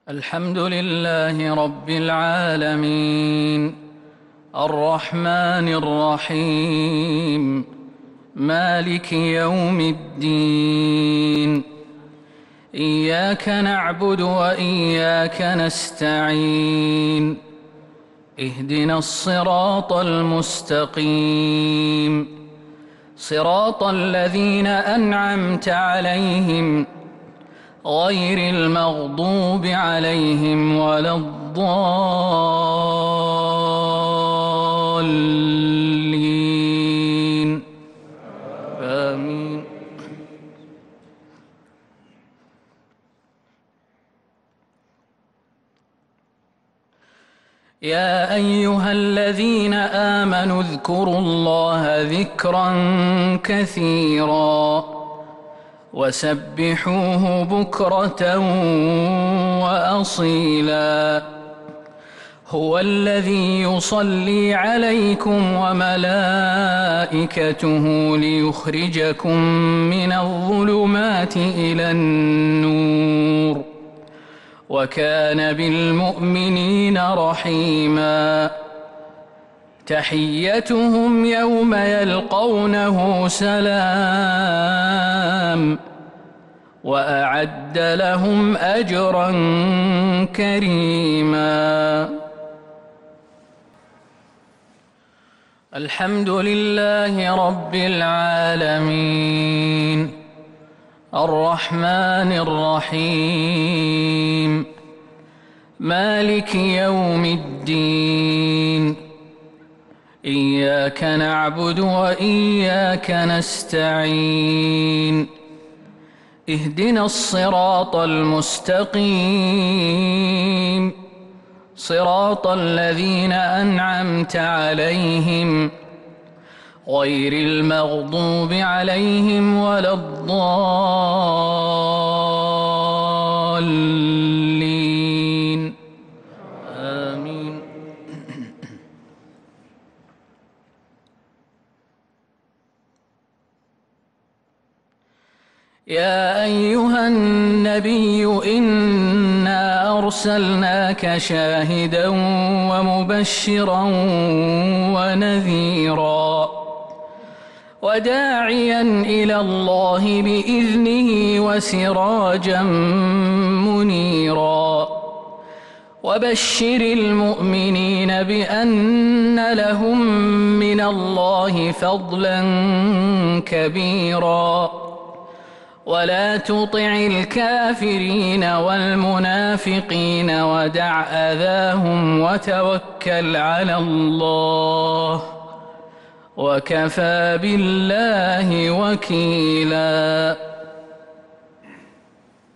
الحمد لله رب العالمين الرحمن الرحيم مالك يوم الدين إياك نعبد وإياك نستعين اهدنا الصراط المستقيم صراط الذين أنعمت عليهم غير المغضوب عليهم ولا الضالين آمين. يا أيها الذين آمنوا اذكروا الله ذكرا كثيرا وسبحوه بكرة وأصيلا هو الذي يصلي عليكم وملائكته ليخرجكم من الظلمات إلى النور وكان بالمؤمنين رحيما تحيتهم يوم يلقونه سلام وأعد لهم أجرا كريما. الحمد لله رب العالمين الرحمن الرحيم مالك يوم الدين إياك نعبد وإياك نستعين اهدنا الصراط المستقيم صراط الذين أنعمت عليهم غير المغضوب عليهم ولا الضالين آمين. يا أيها النبي إنا أرسلناك شاهدا ومبشرا ونذيرا وداعيا إلى الله بإذنه وسراجا منيرا وبشر المؤمنين بأن لهم من الله فضلا كبيرا ولا تطع الكافرين والمنافقين ودع أذاهم وتوكل على الله وكفى بالله وكيلا.